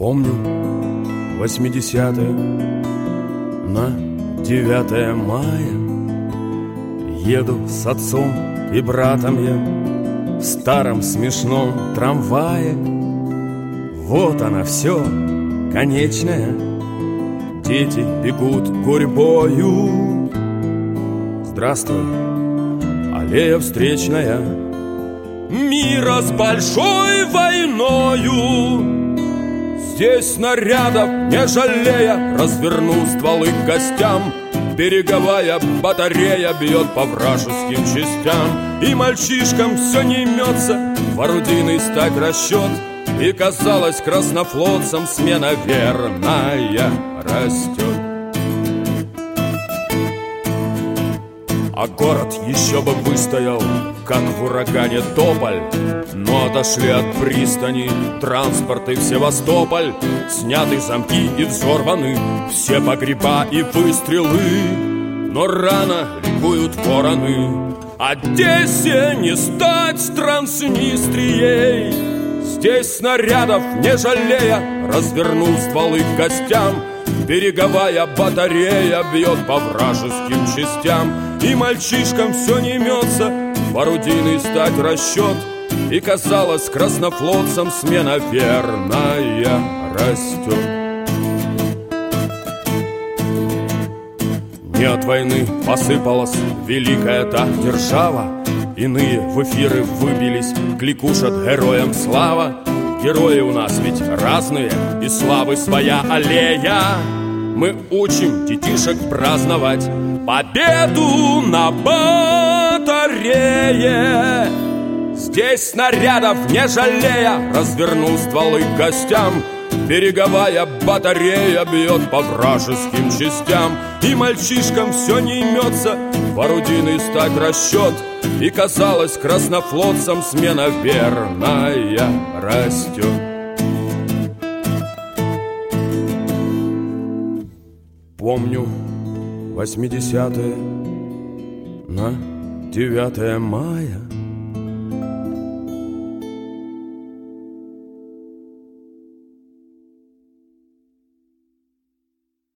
Помню 80-е, на 9 мая еду с отцом и братом я в старом смешном трамвае. Вот она все, конечная, дети бегут гурьбою. Здравствуй, аллея встречная мира с большой войною. Здесь снарядов не жалея разверну стволы к гостям. Береговая батарея бьет по вражеским частям. И мальчишкам все не имется в орудийный стать расчет. И казалось краснофлотцам смена верная растет. А город еще бы выстоял, как в урагане тополь. Но отошли от пристани транспорты в Севастополь. Сняты замки и взорваны все погреба и выстрелы. Но рано ликуют вороны. Одессе не стать Транснистрией. Здесь снарядов не жалея разверну стволы к гостям. Береговая батарея бьет по вражеским частям. И мальчишкам все не имется в орудийный стать расчет. И казалось краснофлотцам смена верная растет. Не от войны посыпалась великая та держава. Иные в эфиры выбились, кликушат героям слава. Герои у нас ведь разные, и славы своя аллея. Мы учим детишек праздновать победу на батарее. Здесь снарядов не жалея разверну стволы к гостям. Береговая батарея бьет по вражеским частям. И мальчишкам все не имется в орудийный стать расчет. И казалось краснофлотцам смена верная растет. Помню 80-е, на 9 мая